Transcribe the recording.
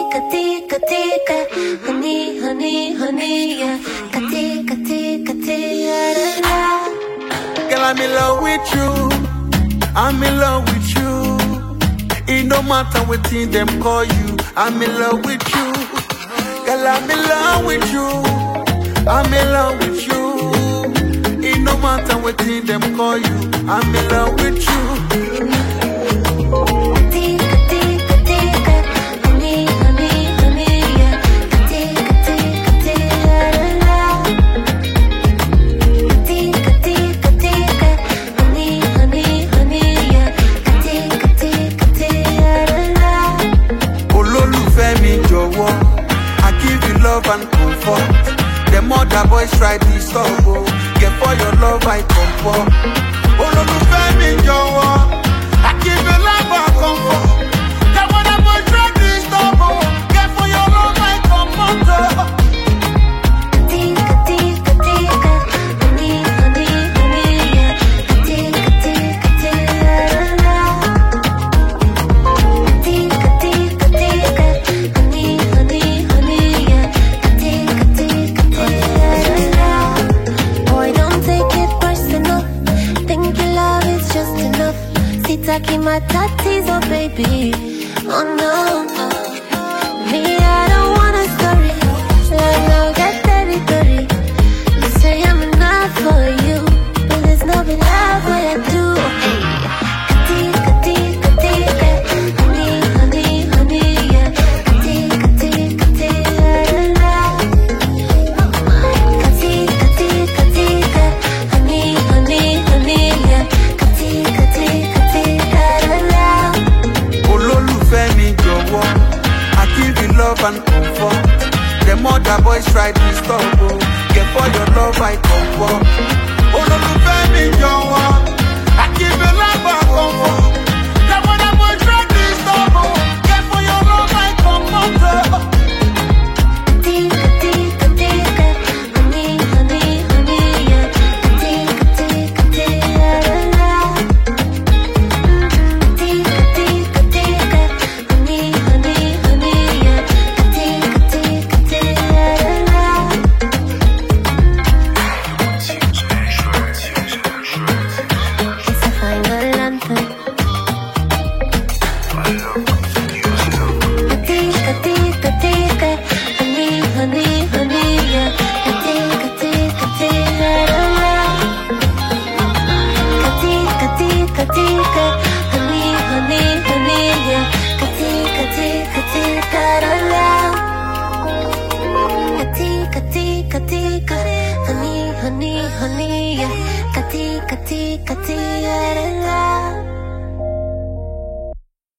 katika, tika, honey, honey, honey, yeah. Katika, tika, tika, girl, I'm in love with you. I'm in love with you. It no matter what thing them call you. I'm in love with you. Girl, I'm in love with you. I'm in love with you. It no matter what thing them call you. I'm in love with you. And comfort. The mother boys try to stop. Get for your love I come for. Oh no, no, baby, I give you love and comfort. The mother boys try to stop. Get for your love I come for. tika, tika, tika, honey, honey, honey, yeah. Tika, tika, tika, tika, tika, tika, honey, honey, honey, yeah. Taking my tattoos, oh baby, oh no, me, I don't want a story, like no get territory. You say I'm enough for you, but there's no big love what I do. Katika, tika, tika, honey, honey, honey, yeah. Katika, tika, tika, katika, tika, tika, honey, honey, honey, yeah. Katika, tika. I give you love and comfort. The mother boys try to stop. Get for your love I come for. Oh no, no, baby, I give you love and comfort. The mother boys try to stop. Get for your love I come for. Tika, tika, tika, honey, honey, honey, yeah. Tika, tika, tika, tika, tika, tika, honey, honey, honey, yeah. Tika, tika, tika. It's a final anthem. Tika, tika, tika, honey, honey, honey, yeah. Tika, tika, tika, katika, tika, tika, honey, honey, honey, yeah. Katika, tika, tika, katika, tika, tika, honey, honey, honey, yeah. Katika, tika, tika.